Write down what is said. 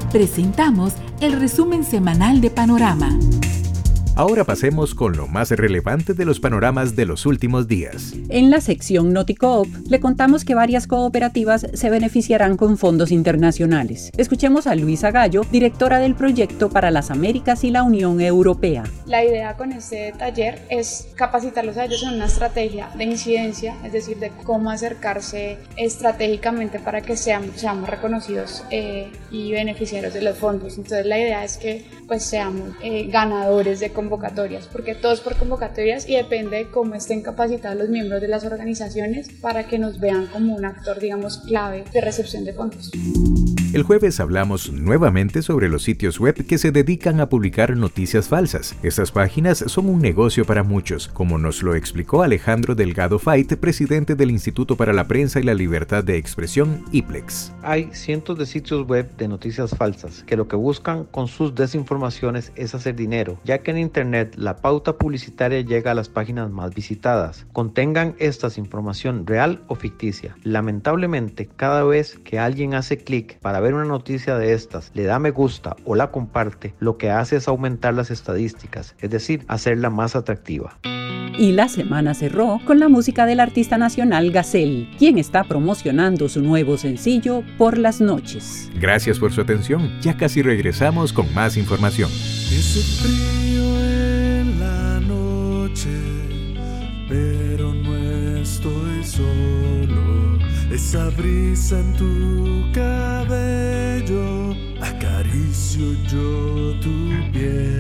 presentamos el resumen semanal de Panorama. Ahora pasemos con lo más relevante de los panoramas de los últimos días. En la sección Noticoop le contamos que varias cooperativas se beneficiarán con fondos internacionales. Escuchemos a Luisa Gallo, directora del proyecto para las Américas y la Unión Europea. La idea con este taller es capacitarlos a ellos en una estrategia de incidencia, es decir, de cómo acercarse estratégicamente para que seamos reconocidos y beneficiarios de los fondos. Entonces la idea es que seamos ganadores de convocatorias, porque todo es por convocatorias y depende de cómo estén capacitados los miembros de las organizaciones para que nos vean como un actor, clave de recepción de fondos. El jueves hablamos nuevamente sobre los sitios web que se dedican a publicar noticias falsas. Estas páginas son un negocio para muchos, como nos lo explicó Alejandro Delgado Fait, presidente del Instituto para la Prensa y la Libertad de Expresión, IPLEX. Hay cientos de sitios web de noticias falsas que lo que buscan con sus desinformaciones es hacer dinero, ya que en Internet la pauta publicitaria llega a las páginas más visitadas. Contengan estas información real o ficticia. Lamentablemente, cada vez que alguien hace clic para ver una noticia de estas, le da me gusta o la comparte, lo que hace es aumentar las estadísticas, es decir, hacerla más atractiva. Y la semana cerró con la música del artista nacional Gazelle, quien está promocionando su nuevo sencillo Por las Noches. Gracias por su atención. Ya casi regresamos con más información. Ese frío en la noche, pero no estoy solo. Esa brisa en tu cabello, acaricio yo tu piel.